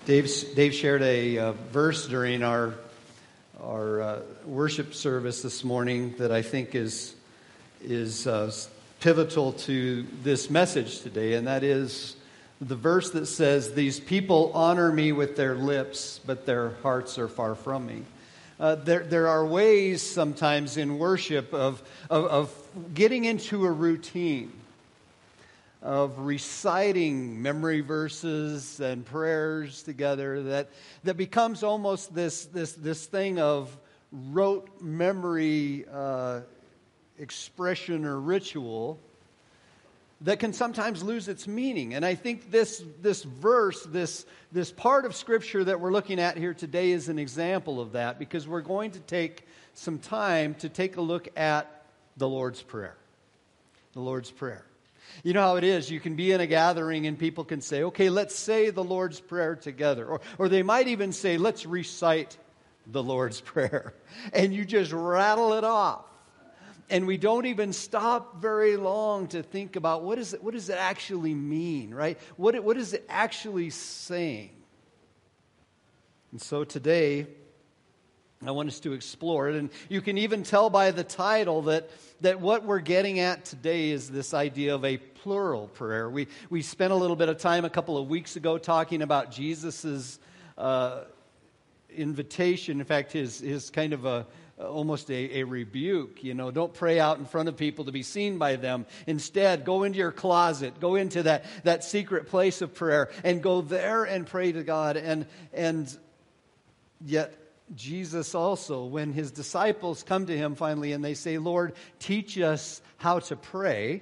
Dave shared a verse during our worship service this morning that I think is pivotal to this message today, and that is the verse that says, "These people honor me with their lips, but their hearts are far from me." There are ways sometimes in worship of getting into a routine, of reciting memory verses and prayers together that becomes almost this thing of rote memory expression or ritual that can sometimes lose its meaning. And I think this verse, this part of Scripture that we're looking at here today is an example of that, because we're going to take some time to take a look at the Lord's Prayer. The Lord's Prayer. You know how it is. You can be in a gathering and people can say, okay, let's say the Lord's Prayer together. Or they might even say, let's recite the Lord's Prayer. And you just rattle it off. And we don't even stop very long to think about what does it actually mean, right? What is it actually saying? And so today, I want us to explore it. And you can even tell by the title that what we're getting at today is this idea of a plural prayer. We spent a little bit of time a couple of weeks ago talking about Jesus's invitation. In fact, his kind of almost a rebuke. You know, don't pray out in front of people to be seen by them. Instead, go into your closet, go into that secret place of prayer, and go there and pray to God. And yet, Jesus also, when his disciples come to him finally and they say, Lord, teach us how to pray,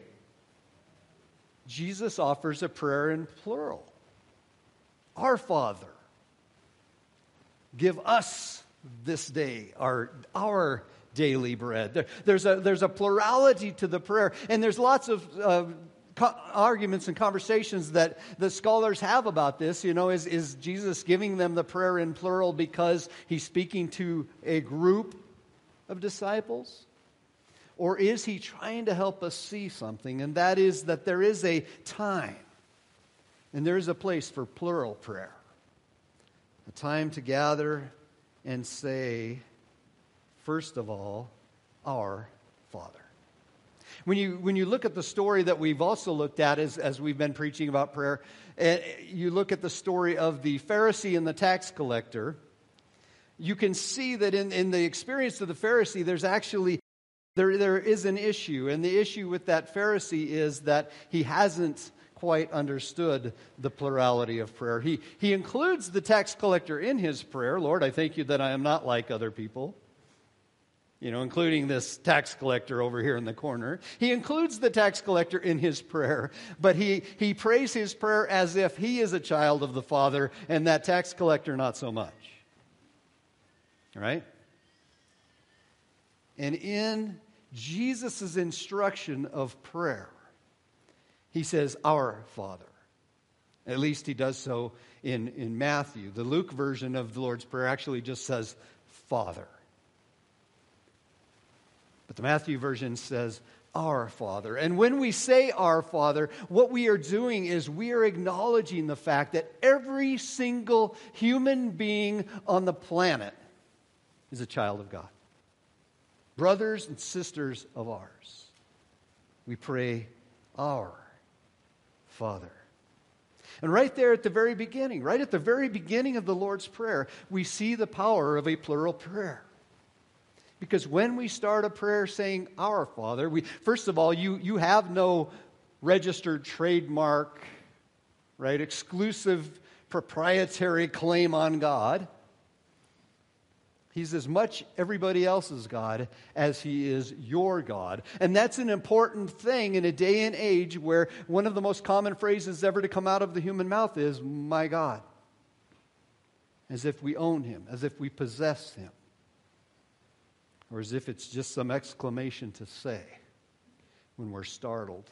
Jesus offers a prayer in plural. Our Father, give us this day our daily bread. There's a plurality to the prayer, and there's lots of arguments and conversations that the scholars have about this. You know, is Jesus giving them the prayer in plural because he's speaking to a group of disciples? Or is he trying to help us see something, and that is that there is a time and there is a place for plural prayer. A time to gather and say, first of all, our Father. When you look at the story that we've also looked at as we've been preaching about prayer, you look at the story of the Pharisee and the tax collector, you can see that in the experience of the Pharisee, there's actually, there is an issue. And the issue with that Pharisee is that he hasn't quite understood the plurality of prayer. He includes the tax collector in his prayer. Lord, I thank you that I am not like other people. You know, including this tax collector over here in the corner. He includes the tax collector in his prayer, but he prays his prayer as if he is a child of the Father, and that tax collector not so much. Right? And in Jesus' instruction of prayer, he says, our Father. At least he does so in Matthew. The Luke version of the Lord's Prayer actually just says, Father. But the Matthew version says, our Father. And when we say our Father, what we are doing is we are acknowledging the fact that every single human being on the planet is a child of God. Brothers and sisters of ours. We pray, our Father. And right there at the very beginning of the Lord's Prayer, we see the power of a plural prayer. Because when we start a prayer saying, our Father, first of all, you have no registered trademark, right, exclusive proprietary claim on God. He's as much everybody else's God as he is your God. And that's an important thing in a day and age where one of the most common phrases ever to come out of the human mouth is, my God. As if we own him, as if we possess him. Or as if it's just some exclamation to say when we're startled.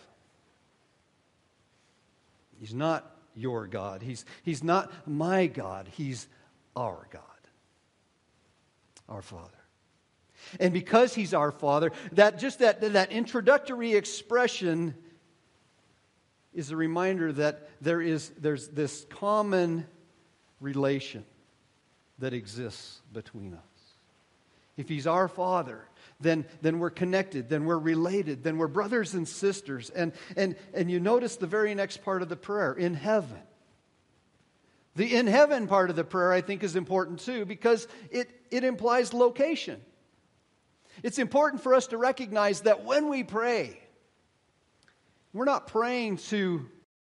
He's not your God. He's not my God. He's our God. Our Father. And because he's our Father, that introductory expression is a reminder that there's this common relation that exists between us. If He's our Father, then we're connected, then we're related, then we're brothers and sisters. And you notice the very next part of the prayer, in heaven. The in heaven part of the prayer, I think, is important too, because it implies location. It's important for us to recognize that when we pray, we're not praying to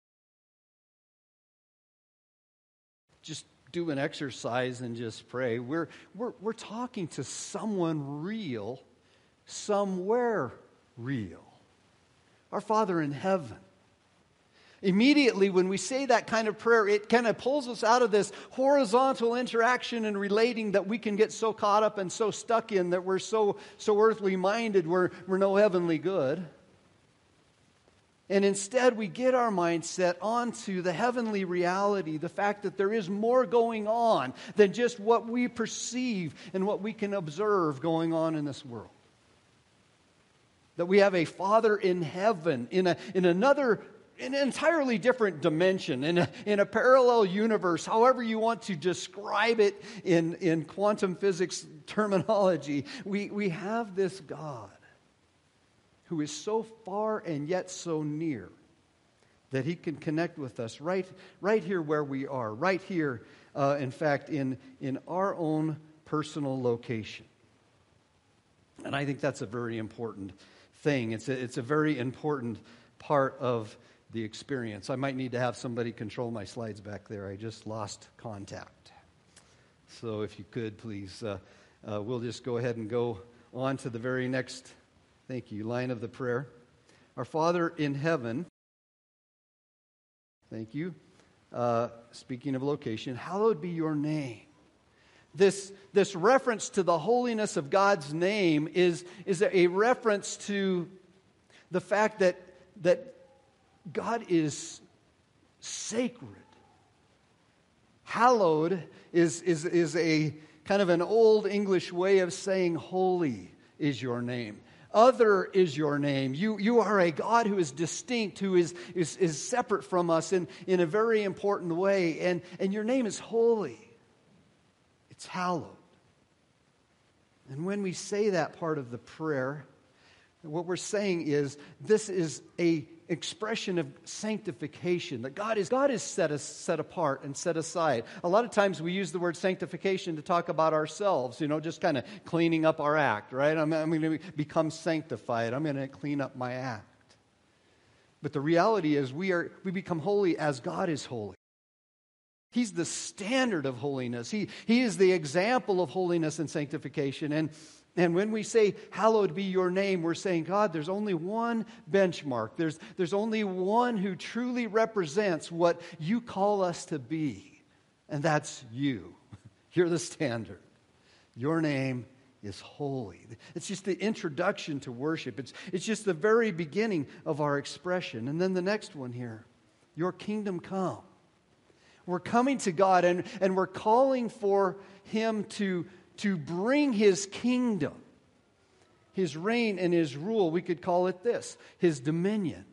just do an exercise and just pray. We're talking to someone real, somewhere real. Our Father in heaven. Immediately when we say that kind of prayer, it kind of pulls us out of this horizontal interaction and relating that we can get so caught up and so stuck in that we're so earthly minded, we're no heavenly good. And instead we get our mindset onto the heavenly reality, the fact that there is more going on than just what we perceive and what we can observe going on in this world. That we have a Father in heaven, in an entirely different dimension, in a parallel universe, however you want to describe it in quantum physics terminology. We have this God who is so far and yet so near that He can connect with us right here where we are, right here, in fact, in our own personal location. And I think that's a very important thing. It's a very important part of the experience. I might need to have somebody control my slides back there. I just lost contact. So if you could, please, we'll just go ahead and go on to the very next, thank you, line of the prayer. Our Father in heaven, thank you. Speaking of location, hallowed be your name. This reference to the holiness of God's name is a reference to the fact that God is sacred. Hallowed is a kind of an old English way of saying holy is your name. Other is your name. You are a God who is distinct, who is separate from us in a very important way. And your name is holy. It's hallowed. And when we say that part of the prayer, what we're saying is this is a expression of sanctification, that God is set apart and set aside. A lot of times we use the word sanctification to talk about ourselves, just kind of cleaning up our act, right? I'm going to become sanctified. I'm going to clean up my act. But the reality is we become holy as God is holy. He's the standard of holiness. He is the example of holiness and sanctification. And when we say, hallowed be your name, we're saying, God, there's only one benchmark. There's only one who truly represents what you call us to be. And that's you. You're the standard. Your name is holy. It's just the introduction to worship. It's just the very beginning of our expression. And then the next one here, your kingdom come. We're coming to God and we're calling for Him to bring His kingdom, His reign and His rule. We could call it this, His dominion.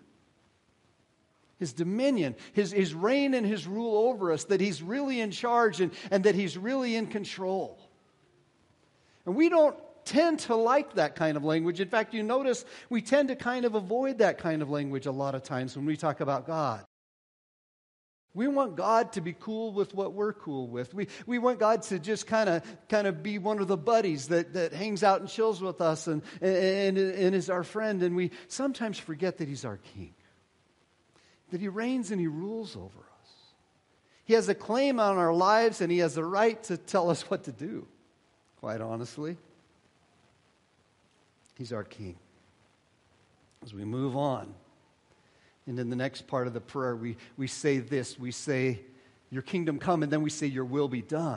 His dominion, His reign and His rule over us, that He's really in charge and that He's really in control. And we don't tend to like that kind of language. In fact, you notice we tend to kind of avoid that kind of language a lot of times when we talk about God. We want God to be cool with what we're cool with. We want God to just kind of be one of the buddies that hangs out and chills with us and is our friend. And we sometimes forget that He's our King, that He reigns and He rules over us. He has a claim on our lives and He has the right to tell us what to do, quite honestly. He's our King. As we move on, and in the next part of the prayer, we say this. We say, your kingdom come, and then we say, your will be done.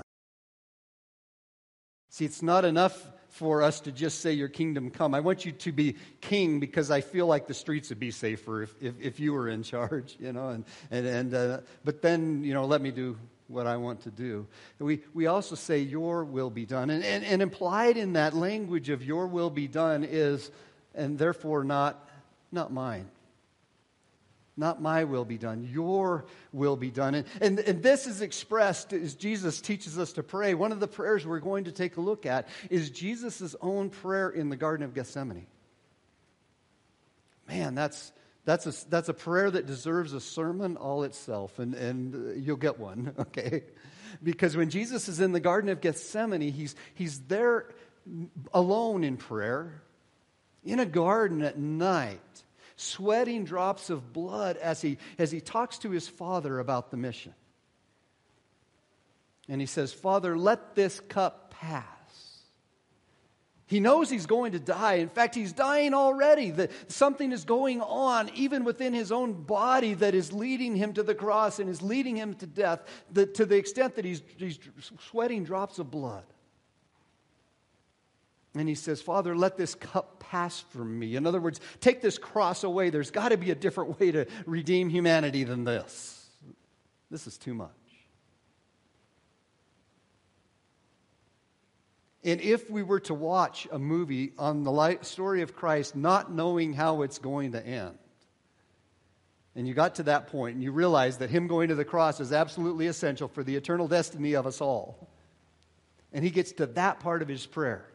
See, it's not enough for us to just say, your kingdom come. I want you to be king because I feel like the streets would be safer if you were in charge, but then, let me do what I want to do. We also say, your will be done. And implied in that language of your will be done is, and therefore not mine. Not my will be done, your will be done. And this is expressed as Jesus teaches us to pray. One of the prayers we're going to take a look at is Jesus' own prayer in the Garden of Gethsemane. Man, that's a prayer that deserves a sermon all itself, and you'll get one, okay? Because when Jesus is in the Garden of Gethsemane, he's there alone in prayer, in a garden at night, sweating drops of blood as he talks to his Father about the mission. And he says, Father, let this cup pass. He knows he's going to die. In fact, he's dying already. That something is going on, even within his own body, that is leading him to the cross and is leading him to death, to the extent that he's sweating drops of blood. And he says, Father, let this cup pass from me. In other words, take this cross away. There's got to be a different way to redeem humanity than this. This is too much. And if we were to watch a movie on the story of Christ, not knowing how it's going to end, and you got to that point and you realize that him going to the cross is absolutely essential for the eternal destiny of us all, and he gets to that part of his prayer,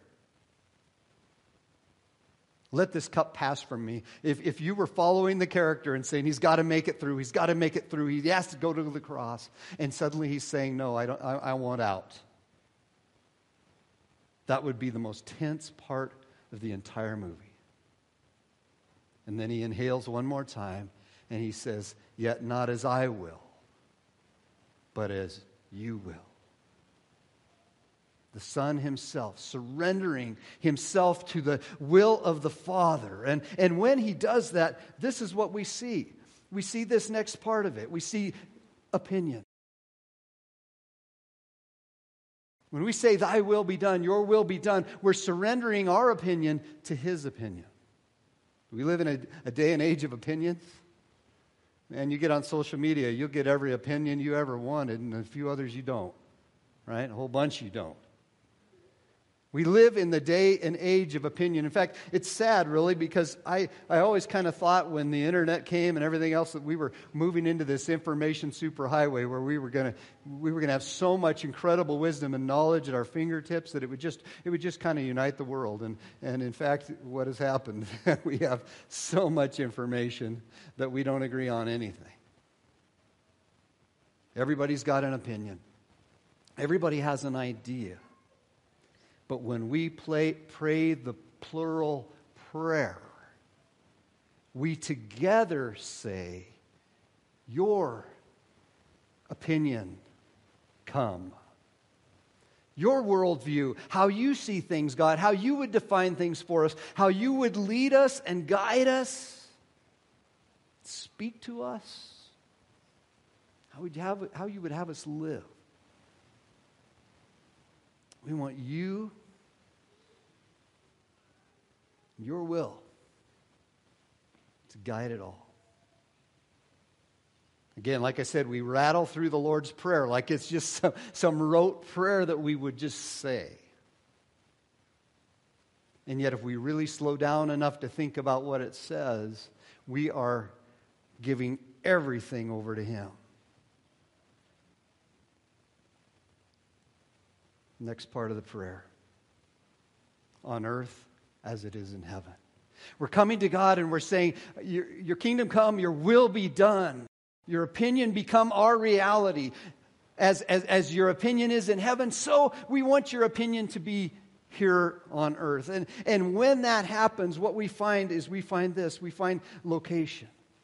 let this cup pass from me. If you were following the character and saying, he's got to make it through, he has to go to the cross, and suddenly he's saying, no, I want out. That would be the most tense part of the entire movie. And then he inhales one more time, and he says, yet not as I will, but as you will. The Son himself, surrendering himself to the will of the Father. And when he does that, this is what we see. We see this next part of it. We see opinion. When we say, thy will be done, your will be done, we're surrendering our opinion to his opinion. We live in a day and age of opinions. Man, you get on social media, you'll get every opinion you ever wanted, and a few others you don't. Right? A whole bunch you don't. We live in the day and age of opinion. In fact, it's sad, really, because I always kind of thought when the internet came and everything else that we were moving into this information superhighway where we were going to have so much incredible wisdom and knowledge at our fingertips that it would just kind of unite the world. And in fact, what has happened? We have so much information that we don't agree on anything. Everybody's got an opinion. Everybody has an idea. But when we pray the plural prayer, we together say, your opinion come. Your worldview, how you see things, God, how you would define things for us, how you would lead us and guide us, speak to us, how you would have us live. We want you, your will, to guide it all. Again, like I said, we rattle through the Lord's Prayer like it's just some rote prayer that we would just say. And yet if we really slow down enough to think about what it says, we are giving everything over to him. Next part of the prayer. On earth as it is in heaven. We're coming to God and we're saying, your kingdom come, your will be done. Your opinion become our reality. As your opinion is in heaven, so we want your opinion to be here on earth. And when that happens, what we find is we find location.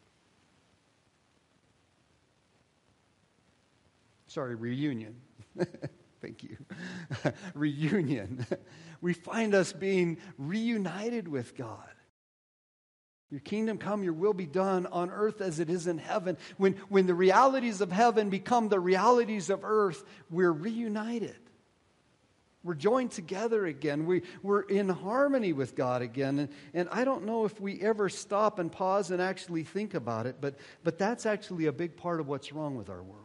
Reunion. Thank you. Reunion. We find us being reunited with God. Your kingdom come, your will be done on earth as it is in heaven. When the realities of heaven become the realities of earth, we're reunited. We're joined together again. We're in harmony with God again. And I don't know if we ever stop and pause and actually think about it, but that's actually a big part of what's wrong with our world.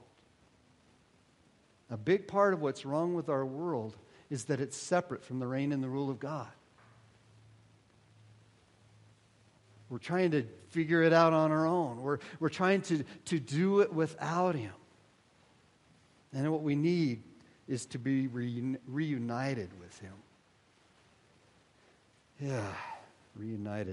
A big part of what's wrong with our world is that it's separate from the reign and the rule of God. We're trying to figure it out on our own. We're trying to do it without Him. And what we need is to be reunited with Him. Yeah, reunited.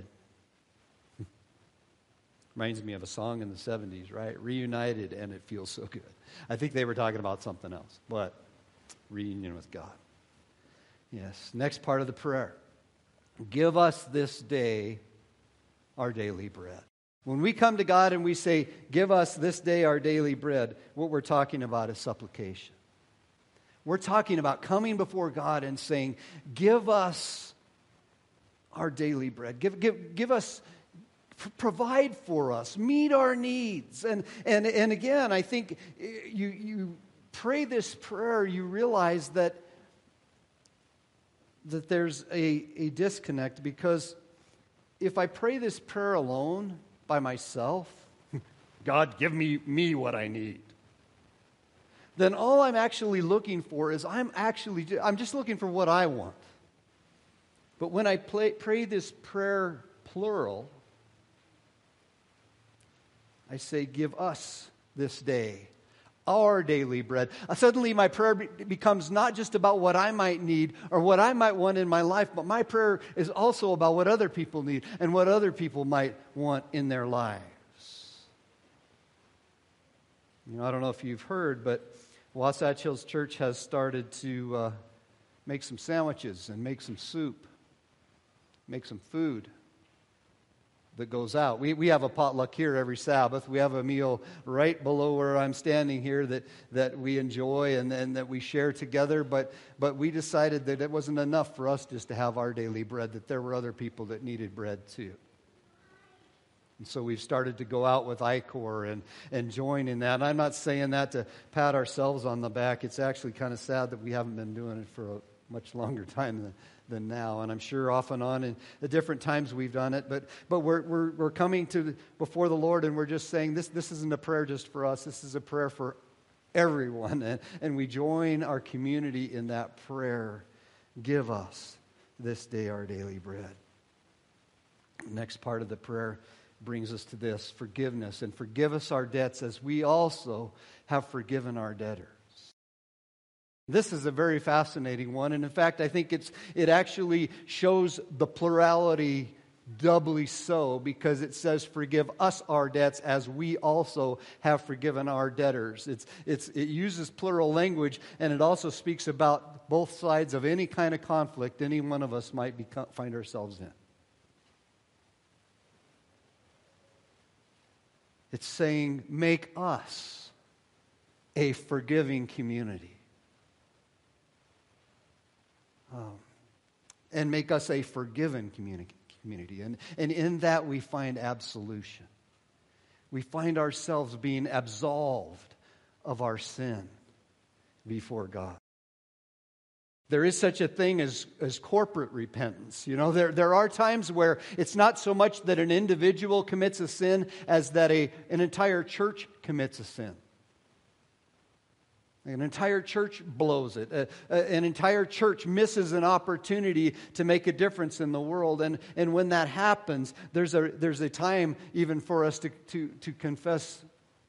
Reminds me of a song in the 70s, right? Reunited and it feels so good. I think they were talking about something else, but reunion with God. Yes, next part of the prayer. Give us this day our daily bread. When we come to God and we say, give us this day our daily bread, what we're talking about is supplication. We're talking about coming before God and saying, give us our daily bread. Give us, provide for us, meet our needs. And again, I think you pray this prayer, you realize that there's a disconnect, because if I pray this prayer alone by myself, God, give me what I need, then all I'm actually looking for is I'm just looking for what I want. But when I pray this prayer plural, I say, give us this day our daily bread. Suddenly my prayer becomes not just about what I might need or what I might want in my life, but my prayer is also about what other people need and what other people might want in their lives. I don't know if you've heard, but Wasatch Hills Church has started to make some sandwiches and make some soup, make some food that goes out. We have a potluck here every Sabbath. We have a meal right below where I'm standing here that we enjoy and that we share together. But we decided that it wasn't enough for us just to have our daily bread, that there were other people that needed bread too. And so we've started to go out with ICOR and join in that. And I'm not saying that to pat ourselves on the back. It's actually kind of sad that we haven't been doing it for a much longer time than now. And I'm sure off and on in the different times we've done it. But we're coming before the Lord, and we're just saying this isn't a prayer just for us. This is a prayer for everyone. And we join our community in that prayer. Give us this day our daily bread. Next part of the prayer brings us to this: forgiveness. And forgive us our debts as we also have forgiven our debtors. This is a very fascinating one, and in fact, I think it actually shows the plurality doubly so, because it says, forgive us our debts as we also have forgiven our debtors. It uses plural language, and it also speaks about both sides of any kind of conflict any one of us might find ourselves in. It's saying, make us a forgiving community. And make us a forgiven community. And in that we find absolution. We find ourselves being absolved of our sin before God. There is such a thing as corporate repentance. There are times where it's not so much that an individual commits a sin as that an entire church commits a sin. An entire church blows it. An entire church misses an opportunity to make a difference in the world. And when that happens, there's a time even for us to confess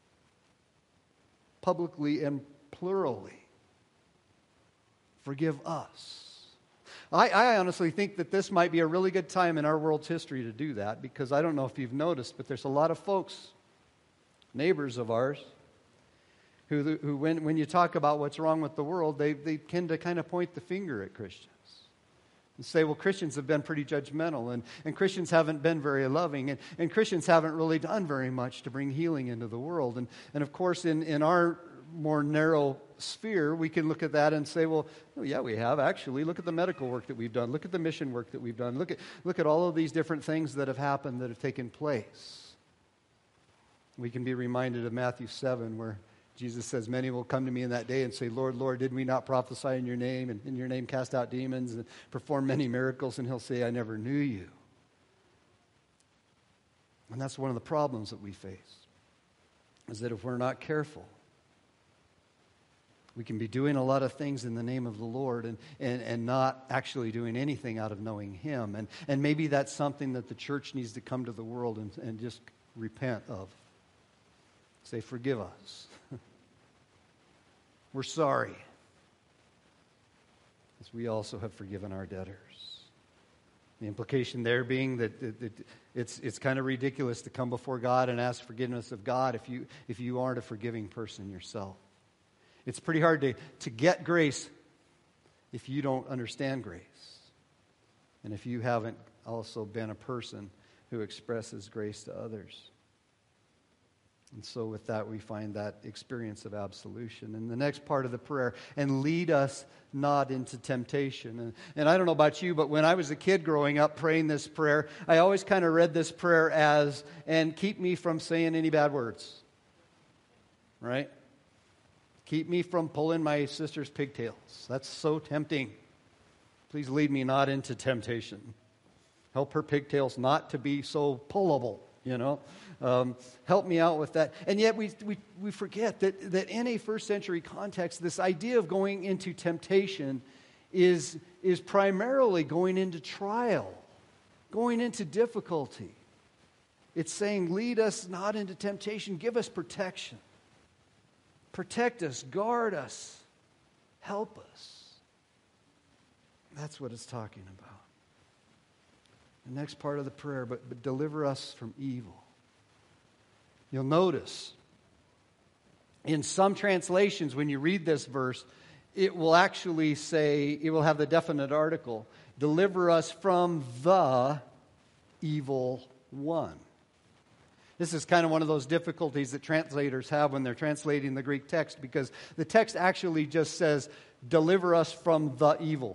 publicly and plurally. Forgive us. I honestly think that this might be a really good time in our world's history to do that, because I don't know if you've noticed, but there's a lot of folks, neighbors of ours, who when you talk about what's wrong with the world, they tend to kind of point the finger at Christians and say, well, Christians have been pretty judgmental, and Christians haven't been very loving, and Christians haven't really done very much to bring healing into the world. And of course, in our more narrow sphere, we can look at that and say, well, yeah, we have actually. Look at the medical work that we've done. Look at the mission work that we've done. Look at all of these different things that have happened, that have taken place. We can be reminded of Matthew 7, where Jesus says, many will come to me in that day and say, Lord, Lord, did we not prophesy in your name, and in your name cast out demons and perform many miracles? And he'll say, I never knew you. And that's one of the problems that we face, is that if we're not careful, We can be doing a lot of things in the name of the Lord and not actually doing anything out of knowing Him. And maybe that's something that the church needs to come to the world and just repent of. Say, forgive us. We're sorry. As we also have forgiven our debtors. The implication there being that it's kind of ridiculous to come before God and ask forgiveness of God if you aren't a forgiving person yourself. It's pretty hard to get grace if you don't understand grace. And if you haven't also been a person who expresses grace to others. And so with that, we find that experience of absolution. And the next part of the prayer, and lead us not into temptation. And I don't know about you, but when I was a kid growing up praying this prayer, I always kind of read this prayer as, and keep me from saying any bad words. Right? Keep me from pulling my sister's pigtails. That's so tempting. Please lead me not into temptation. Help her pigtails not to be so pullable, help me out with that. And yet we forget that in a first century context, this idea of going into temptation is primarily going into trial, going into difficulty. It's saying, lead us not into temptation, give us protection. Protect us, guard us, help us. That's what it's talking about. The next part of the prayer, but deliver us from evil. You'll notice in some translations when you read this verse, it will actually say, it will have the definite article, deliver us from the evil one. This is kind of one of those difficulties that translators have when they're translating the Greek text, because the text actually just says, deliver us from the evil.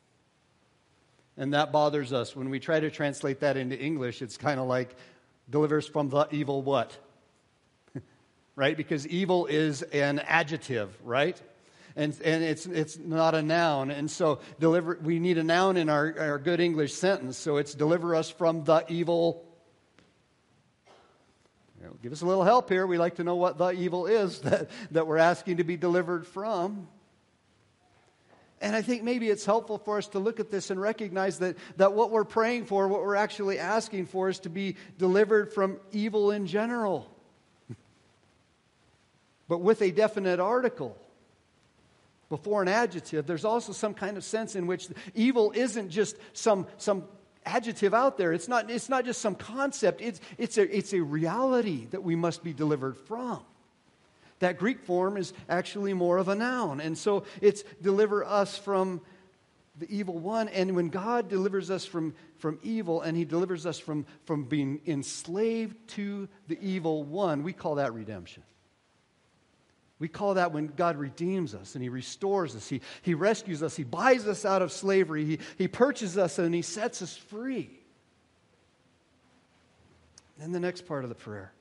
And that bothers us. When we try to translate that into English, it's kind of like, deliver us from the evil what? Right? Because evil is an adjective, right? And it's not a noun. And so we need a noun in our good English sentence. So it's deliver us from the evil. Give us a little help here. We like to know what the evil is that we're asking to be delivered from. And I think maybe it's helpful for us to look at this and recognize that what we're praying for, what we're actually asking for, is to be delivered from evil in general. But with a definite article before an adjective, there's also some kind of sense in which evil isn't just some adjective out there. It's not just some concept. It's a reality that we must be delivered from. That Greek form is actually more of a noun. And so it's deliver us from the evil one. And when God delivers us from evil, and He delivers us from being enslaved to the evil one, we call that redemption. We call that when God redeems us and He restores us. He rescues us. He buys us out of slavery. He purchases us and He sets us free. Then the next part of the prayer.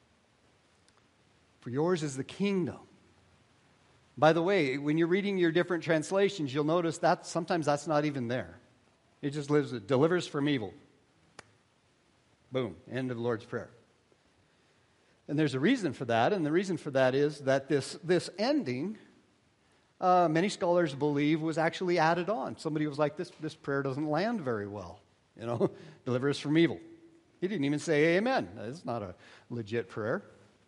For yours is the kingdom. By the way, when you're reading your different translations, you'll notice that sometimes that's not even there. It just delivers from evil. Boom, end of the Lord's Prayer. And there's a reason for that, and the reason for that is that this ending, many scholars believe, was actually added on. Somebody was like, this prayer doesn't land very well. Deliver us from evil. He didn't even say amen. It's not a legit prayer.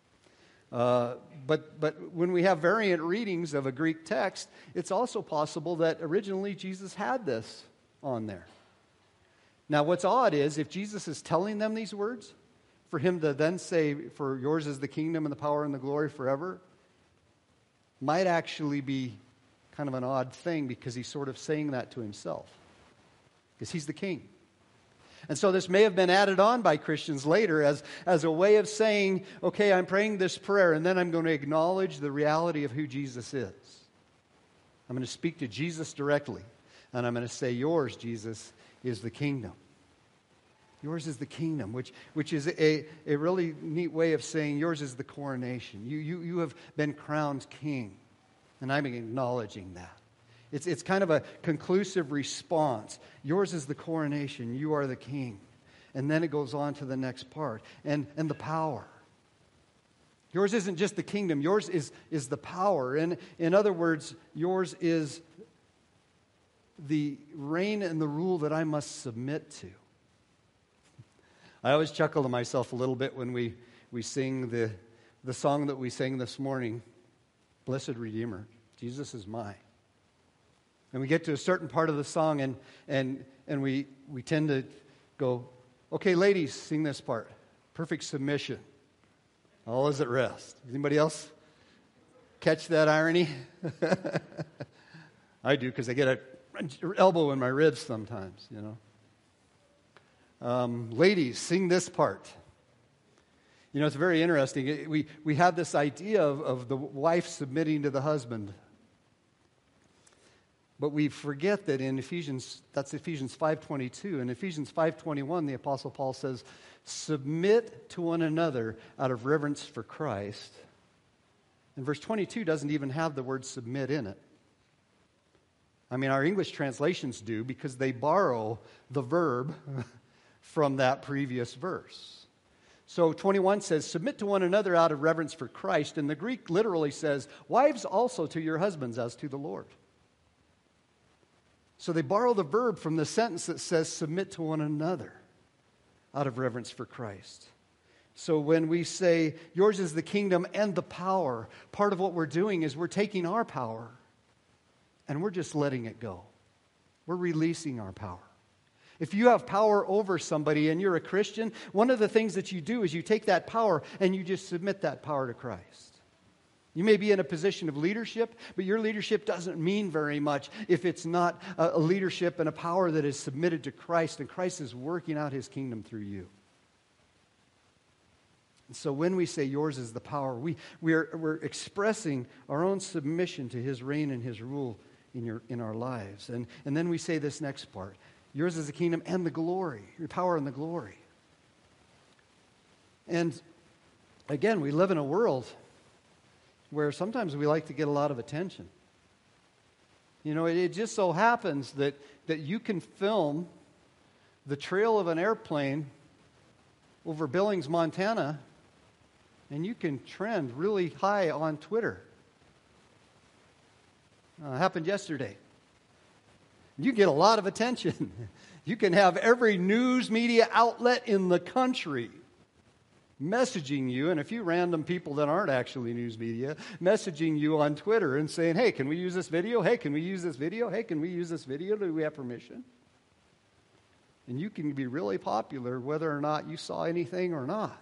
But when we have variant readings of a Greek text, it's also possible that originally Jesus had this on there. Now, what's odd is if Jesus is telling them these words, for Him to then say, for yours is the kingdom and the power and the glory forever, might actually be kind of an odd thing, because He's sort of saying that to Himself. Because He's the King. And so this may have been added on by Christians later as a way of saying, okay, I'm praying this prayer, and then I'm going to acknowledge the reality of who Jesus is. I'm going to speak to Jesus directly, and I'm going to say, yours, Jesus, is the kingdom. Yours is the kingdom, which is a really neat way of saying yours is the coronation. You have been crowned king, and I'm acknowledging that. It's kind of a conclusive response. Yours is the coronation. You are the king. And then it goes on to the next part. And the power. Yours isn't just the kingdom. Yours is the power. And in other words, yours is the reign and the rule that I must submit to. I always chuckle to myself a little bit when we sing the song that we sang this morning, Blessed Redeemer, Jesus is mine. And we get to a certain part of the song and we tend to go, okay, ladies, sing this part. Perfect submission. All is at rest. Anybody else catch that irony? I do, because I get an elbow in my ribs sometimes, ladies, sing this part. It's very interesting. We have this idea of the wife submitting to the husband. But we forget that in Ephesians 5:22. In Ephesians 5:21, the Apostle Paul says, submit to one another out of reverence for Christ. And verse 22 doesn't even have the word submit in it. I mean, our English translations do, because they borrow the verb from that previous verse. So 21 says, submit to one another out of reverence for Christ. And the Greek literally says, wives also to your husbands as to the Lord. So they borrow the verb from the sentence that says, submit to one another out of reverence for Christ. So when we say, yours is the kingdom and the power, part of what we're doing is we're taking our power and we're just letting it go. We're releasing our power. If you have power over somebody and you're a Christian, one of the things that you do is you take that power and you just submit that power to Christ. You may be in a position of leadership, but your leadership doesn't mean very much if it's not a leadership and a power that is submitted to Christ, and Christ is working out His kingdom through you. And so when we say yours is the power, we're expressing our own submission to His reign and His rule in our lives. And then we say this next part, yours is the kingdom and the glory, your power and the glory. And again, we live in a world where sometimes we like to get a lot of attention. It just so happens that you can film the trail of an airplane over Billings, Montana, and you can trend really high on Twitter. Happened yesterday. You get a lot of attention. You can have every news media outlet in the country messaging you, and a few random people that aren't actually news media, messaging you on Twitter and saying, hey, can we use this video? Hey, can we use this video? Hey, can we use this video? Do we have permission? And you can be really popular whether or not you saw anything or not.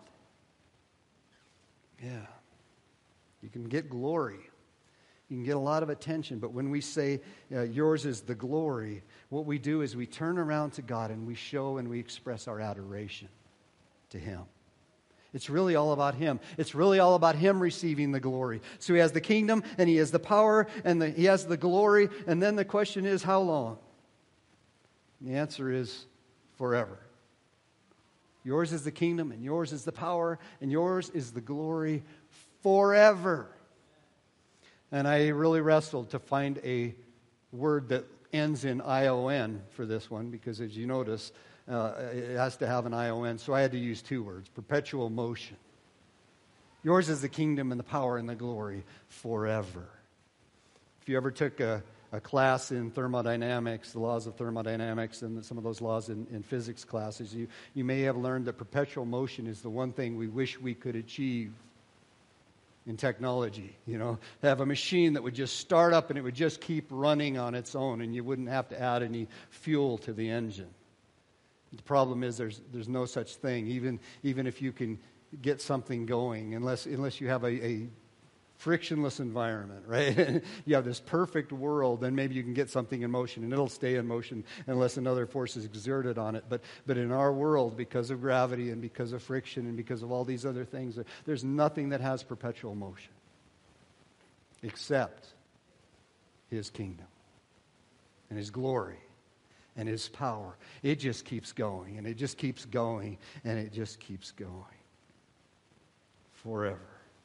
Yeah. You can get glory. You can get a lot of attention, but when we say yours is the glory, what we do is we turn around to God and we show and we express our adoration to Him. It's really all about Him. It's really all about Him receiving the glory. So He has the kingdom, and He has the power, and He has the glory. And then the question is, how long? The answer is forever. Yours is the kingdom, and yours is the power, and yours is the glory forever. And I really wrestled to find a word that ends in ION for this one, because as you notice, it has to have an ION, so I had to use two words, perpetual motion. Yours is the kingdom and the power and the glory forever. If you ever took a class in thermodynamics, the laws of thermodynamics, and some of those laws in physics classes, you may have learned that perpetual motion is the one thing we wish we could achieve in technology. To have a machine that would just start up and it would just keep running on its own, and you wouldn't have to add any fuel to the engine. The problem is there's no such thing, even if you can get something going, unless you have a frictionless environment, right? You have this perfect world, then maybe you can get something in motion, and it'll stay in motion unless another force is exerted on it. But in our world, because of gravity and because of friction and because of all these other things, there's nothing that has perpetual motion except His kingdom and His glory and His power. It just keeps going, and it just keeps going, and it just keeps going forever.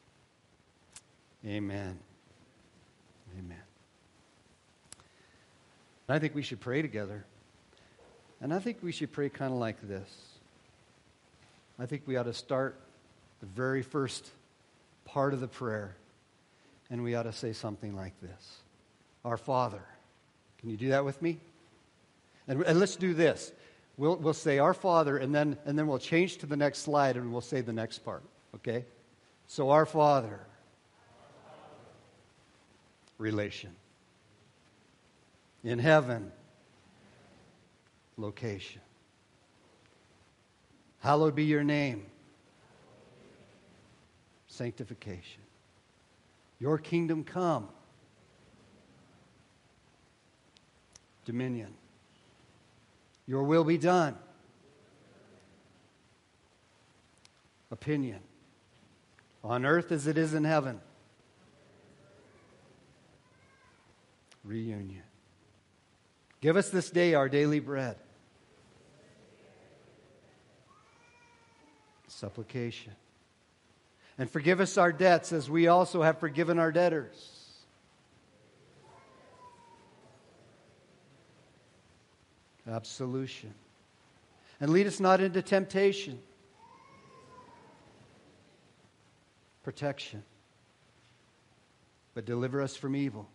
Amen. Amen. I think we should pray together. And I think we should pray kind of like this. I think we ought to start the very first part of the prayer. And we ought to say something like this. Our Father. Can you do that with me? And let's do this. We'll say our Father, and then we'll change to the next slide, and we'll say the next part. Okay? So our Father. Relation. In heaven. Location. Hallowed be your name. Sanctification. Your kingdom come. Dominion. Your will be done. Opinion. On earth as it is in heaven. Reunion. Give us this day our daily bread. Supplication. And forgive us our debts as we also have forgiven our debtors. Absolution. And lead us not into temptation. Protection. But deliver us from evil.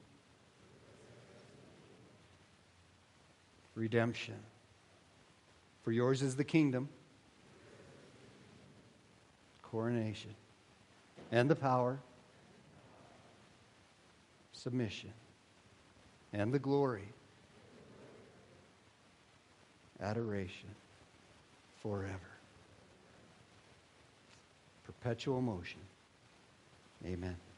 Redemption. For yours is the kingdom, coronation, and the power, submission, and the glory, adoration, forever. Perpetual motion. Amen.